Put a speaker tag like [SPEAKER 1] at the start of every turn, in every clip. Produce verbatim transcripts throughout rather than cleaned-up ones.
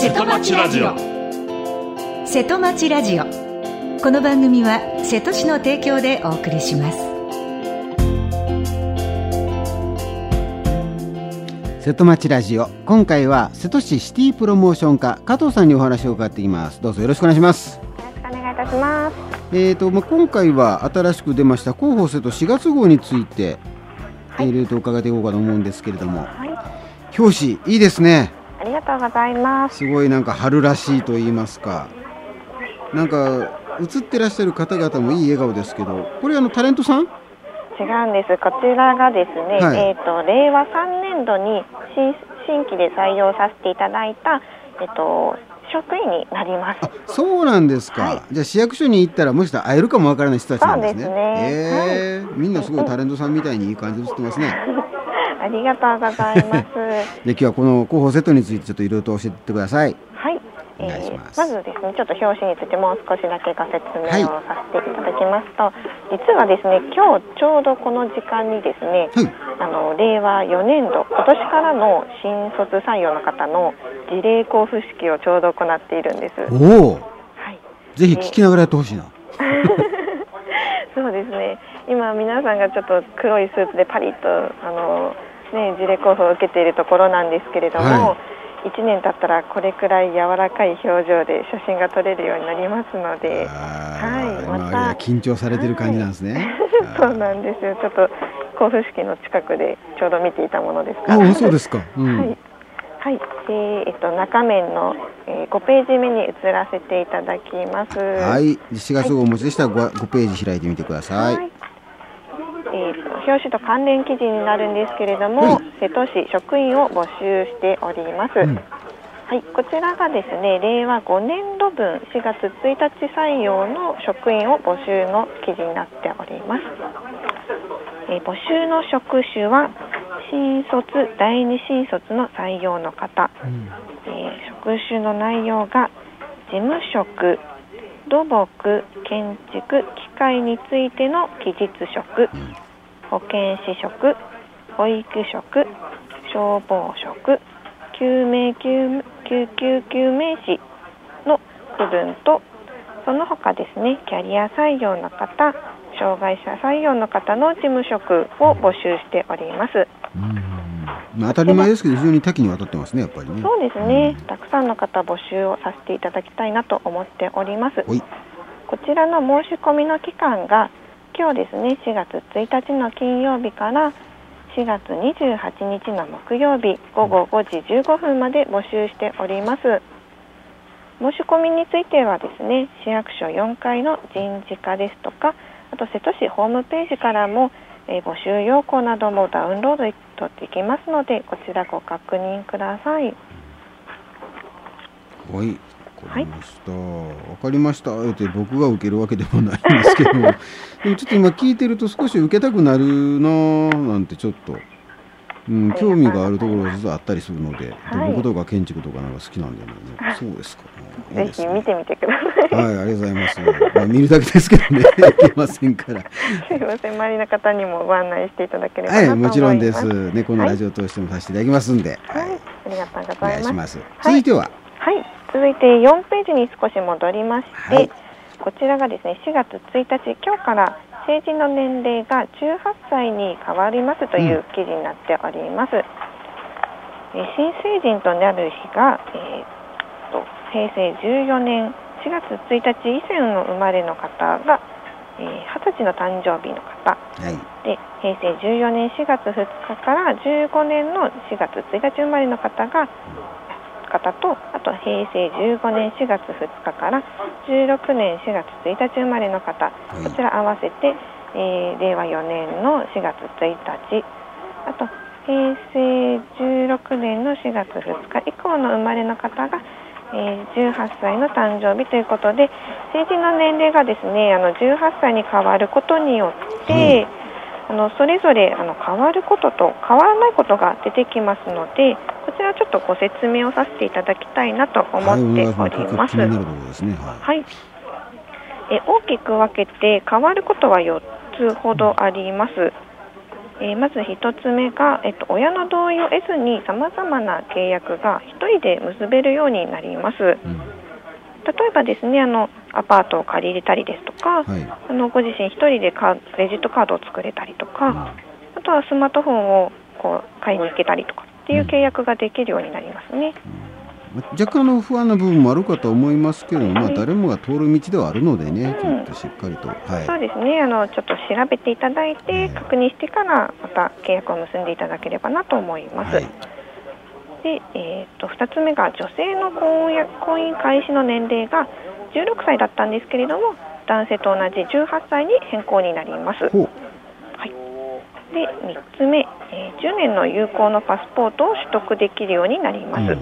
[SPEAKER 1] 瀬戸町ラジオ。
[SPEAKER 2] 瀬戸町ラジオ、この番組は瀬戸市の提供でお送りします。
[SPEAKER 3] 瀬戸町ラジオ、今回は瀬戸市シティプロモーション課加藤さんにお話を伺っています。どうぞよろしくお願いします。
[SPEAKER 4] よろしくお願いいたします。
[SPEAKER 3] えーとまあ、今回は新しく出ました広報瀬戸しがつ号について、はい、いろいろと伺っていこうかと思うんですけれども、はい、表紙いいですね。
[SPEAKER 4] ありがとうございます。
[SPEAKER 3] すごいなんか春らしいと言いますか、なんか写ってらっしゃる方々もいい笑顔ですけど、これあのタレントさん？
[SPEAKER 4] 違うんです。こちらがですね、はい、えーとれいわさんねんどに 新, 新規で採用させていただいた、えーと職員になります。
[SPEAKER 3] あ、そうなんですか、はい、じゃあ市役所に行ったらもしかしたら会えるかもわからない人たちなんですね。
[SPEAKER 4] そうですね、
[SPEAKER 3] えーはい、みんなすごいタレントさんみたいにいい感じで写ってますね。
[SPEAKER 4] ありがとうございます。
[SPEAKER 3] で、今日はこの広報セットについてちょっといろいろと教えてください。
[SPEAKER 4] はい、
[SPEAKER 3] お願いします。
[SPEAKER 4] えー、まずですね、ちょっと表紙についてもう少しだけご説明をさせていただきますと、はい、実はですね、今日ちょうどこの時間にですね、はい、あのれいわよねんど、今年からの新卒採用の方の辞令交付式をちょうど行っているんです。
[SPEAKER 3] おお、はい、ぜひ聞きながらやってほしいな。
[SPEAKER 4] そうですね、今皆さんがちょっと黒いスーツでパリッとあのね、辞令交付を受けているところなんですけれども、はい、いちねん経ったらこれくらい柔らかい表情で写真が撮れるようになりますので、はい、また
[SPEAKER 3] 緊張されてる感じなんですね。
[SPEAKER 4] はい、そうなんですよ。ちょっと交付式の近くでちょうど見ていたものですから。
[SPEAKER 3] あ、そうですか。うん、
[SPEAKER 4] はいはい、でえっと、中面の、えー、ごページ目に移らせていただきます。
[SPEAKER 3] はい、しがつ号をお持ちでしたら 5, ごページ開いてみてください。はい、
[SPEAKER 4] えー、と表紙と関連記事になるんですけれども、はい、瀬戸市職員を募集しております。うん、はい、こちらがですね、れいわごねんどぶんしがつついたち採用の職員を募集の記事になっております。えー、募集の職種は新卒、第二新卒の採用の方、うん、えー、職種の内容が事務職、土木、建築、機械についての技術職、うん、保健師職、保育職、消防職、救命救救急救命士の区分と、その他ですね、キャリア採用の方、障害者採用の方の事務職を募集しております。
[SPEAKER 3] うん、まあ、当たり前ですけど非常に多岐にわたってますね、やっぱりね。
[SPEAKER 4] そうですね、うん、たくさんの方募集をさせていただきたいなと思っております。こちらの申し込みの期間が今日ですね、しがつついたちの金曜日からしがつにじゅうはちにちの木曜日ごごごじじゅうごふんまで募集しております。申し込みについてはですね、市役所よんかいの人事課ですとか、あと瀬戸市ホームページからも、えー、募集要項などもダウンロードできますので、こちらご確認ください。
[SPEAKER 3] はい、わかりました。わ、はい、かりました。って僕が受けるわけでもないんですけども、でもちょっと今聞いてると少し受けたくなるななんてちょっと、うん、興味があるところが実はあったりするので、土木とか建築とかなんか好きなんでね。はい、そうですか。
[SPEAKER 4] ぜひ見てみてください。
[SPEAKER 3] はい、ありがとうございます。まあ、見るだけですけどね、いけませんから。
[SPEAKER 4] すいません、周りの方にもご案内していただければなと思います。
[SPEAKER 3] はい、もちろんです。ね、このラジオを通してもさせていただきますんで。
[SPEAKER 4] はい、はい、ありがとうございます。お願いします。
[SPEAKER 3] 続いては、
[SPEAKER 4] はい、続いてよんページに少し戻りまして、はい、こちらがですね、しがつついたち、今日から成人の年齢がじゅうはっさいに変わりますという記事になっております。うん、え新成人となる日が、えーへいせいじゅうよねんしがつついたち以前の生まれの方が、えー、はたちの誕生日の方、はい、でへいせいじゅうよねんしがつふつかからじゅうごねんのしがつついたち生まれの方が方と、あとへいせいじゅうごねんしがつふつかからじゅうろくねんしがつついたち生まれの方、はい、こちら合わせて、えー、れいわよねんのしがつついたち、あとへいせいじゅうろくねんのしがつふつか以降の生まれの方がえー、じゅうはっさいの誕生日ということで、成人の年齢がですね、あのじゅうはっさいに変わることによって、うん、あのそれぞれあの変わることと変わらないことが出てきますので、こちらちょっとご説明をさせていただきたいなと思っております。はい、はい、え大きく分けて変わることはよっつほどあります。 えー、まず一つ目が、えっと、親の同意を得ずにさまざまな契約が一人で結べるようになります。うん、例えばですね、あのアパートを借りれたりですとか、はい、あのご自身一人でカードレジットカードを作れたりとか、うん、あとはスマートフォンをこう買いに行けたりとかっていう契約ができるようになりますね。
[SPEAKER 3] うん、若干の不安な部分もあるかと思いますけど、まあ、誰もが通る道ではあるのでね、うん、ちょっとしっかりと、はい、
[SPEAKER 4] そうですね、あのちょっと調べていただいて、確認してからまた契約を結んでいただければなと思います。はい、で、えー、とふたつめが女性の婚姻開始の年齢がじゅうろくさいだったんですけれども、男性と同じじゅうはっさいに変更になります。はい、でみっつめ、えー、じゅうねんの有効のパスポートを取得できるようになります。うん、はい、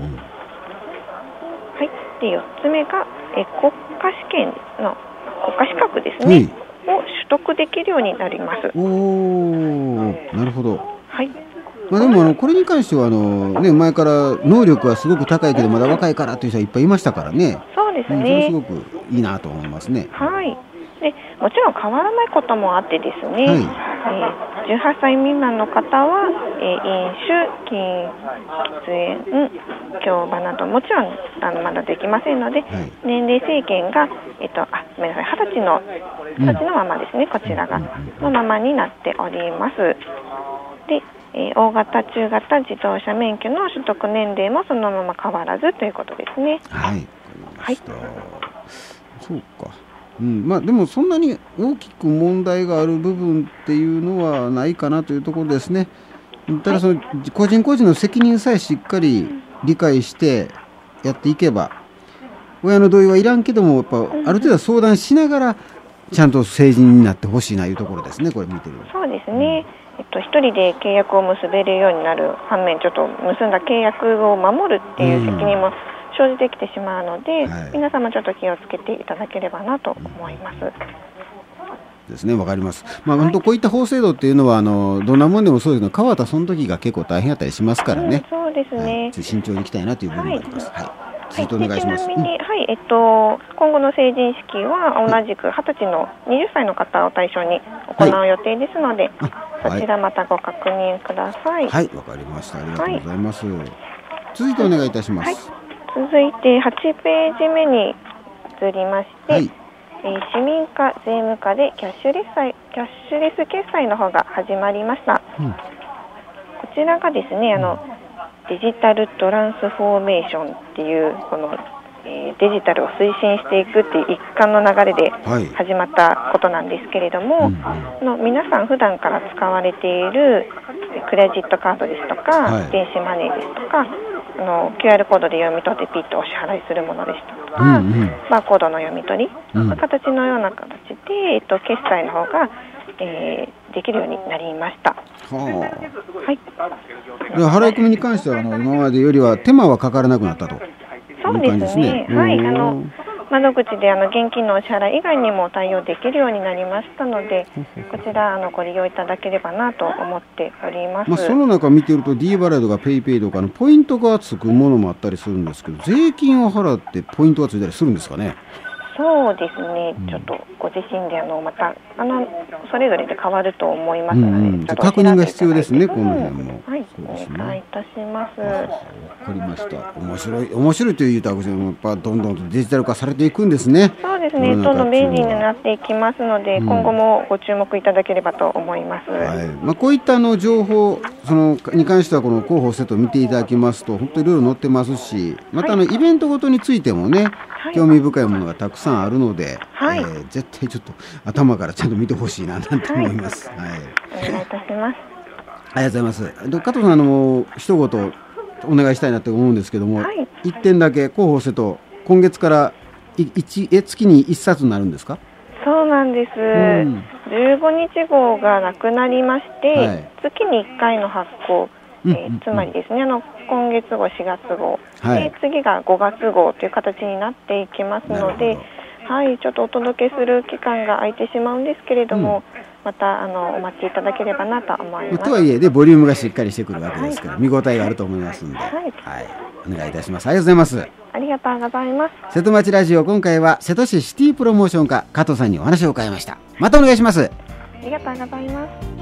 [SPEAKER 4] でよっつめが、えー、国家試験の国家資格ですね、うん、を取得できるようになります。
[SPEAKER 3] おー、なるほど。
[SPEAKER 4] はい、
[SPEAKER 3] まあ、でもあのこれに関してはあの、ね、前から能力はすごく高いけどまだ若いからという人はいっぱいいましたからね。
[SPEAKER 4] そうですね、うん、
[SPEAKER 3] それすごくいいなと思いますね。
[SPEAKER 4] はい、でもちろん変わらないこともあってですね、はい、えー、じゅうはっさい未満の方は、えー、飲酒、禁喫煙、競馬などもちろんあのまだできませんので、はい、年齢制限が、えーと、あごめんなさい、はたちのはたちのままですね、うん、こちらがのままになっております。で、えー、大型、中型自動車免許の取得年齢もそのまま変わらずということですね。
[SPEAKER 3] はい、はい、そうか。うん、まあでもそんなに大きく問題がある部分っていうのはないかなというところですね。ただその個人個人の責任さえしっかり理解してやっていけば、親の同意はいらんけどもやっぱある程度相談しながらちゃんと成人になってほしいなというところですね、これ見てる。
[SPEAKER 4] そうですね、えっと、一人で契約を結べるようになる反面、ちょっと結んだ契約を守るっていう責任も生じてきてしまうので、うん、はい、皆様ちょっと気をつけていただければなと思います。うん
[SPEAKER 3] ですね、わかります。まあ、本当こういった法制度っていうのはあのどんなもんでもそうですけど、変わったその時が結構大変だったりしますからね。
[SPEAKER 4] うん、そうですね、
[SPEAKER 3] はい、慎重にいきたいなという部分があります。はい、はい、続いてお願いします。
[SPEAKER 4] ちなみに、うん、はい、えっと、今後の成人式は同じくはたちのはたちの方を対象に行う予定ですので、はい、そちらまたご確認ください。
[SPEAKER 3] はい、わかりました。ありがとうございます。はい、続いてお願いいたします。
[SPEAKER 4] はい、続いてはちページ目に移りまして、はい、えー、市民課、税務課でキャッシュレスキャッシュレス決済の方が始まりました。うん、こちらがですね、あのデジタルトランスフォーメーションっていうこの、えー、デジタルを推進していくっていう一環の流れで始まったことなんですけれども、はい、うん、の皆さん普段から使われているクレジットカードですとか、はい、電子マネーですとか、あの キューアール コードで読み取ってピッとお支払いするものですとか、うんうん、バーコードの読み取り、うん、形のような形で、えっと、決済の方が、えー、できるようになりました。はあ、はい、
[SPEAKER 3] 払い込みに関してはあの今までよりは手間はかからなくなったという感じですね。
[SPEAKER 4] はい、あの窓口であの現金のお支払い以外にも対応できるようになりましたので、こちらあのご利用いただければなと思っております。
[SPEAKER 3] まあ、その中見てると D 払いとか PayPay とかのポイントがつくものもあったりするんですけど、税金を払ってポイントがついたりするんですかね。
[SPEAKER 4] そうですね、うん、ちょっとご自身であのまたあのそれぞれで変わると思いますので、うんうん、
[SPEAKER 3] 確認が必要ですね、この辺も。
[SPEAKER 4] はい、そうですね、お願いいたします。
[SPEAKER 3] わかりました。面白い面白いというとやっぱどんどんとデジタル化されていくんですね。
[SPEAKER 4] そうですね、どんどん便利になっていきますので、うん、今後もご注目いただければと思います。はい、
[SPEAKER 3] まあ、こういったあの情報そのに関してはこの広報セットを見ていただきますと本当にいろいろ載ってますし、またあの、はい、イベントごとについてもね、はい、興味深いものがたくさんあるので、はい、えー、絶対ちょっと頭からちゃんと見てほしいななんて思います。はい、はい、
[SPEAKER 4] お願いいたします。
[SPEAKER 3] ありがとうございます。加藤さん、あの一言お願いしたいなと思うんですけども、はい、いってんだけ広報セット今月からいちえ月にいっさつになるんですか？
[SPEAKER 4] そうなんです、うん、じゅうごにち号がなくなりまして、はい、月にいっかいの発行、えーうんうん、つまりですね、あの今月号しがつ号、はい、で次がごがつ号という形になっていきますので、はい、ちょっとお届けする期間が空いてしまうんですけれども、うん、またあのお待ちいただければなと思います。
[SPEAKER 3] とはいえでボリュームがしっかりしてくるわけですから、はい、見応えがあると思いますので、はいはい、お願いいたします。ありがとうございます。
[SPEAKER 4] ありがとうございます。
[SPEAKER 3] 瀬戸町ラジオ、今回は瀬戸市シティプロモーション課加藤さんにお話を伺いました。またお願いします。
[SPEAKER 4] ありがとうございます。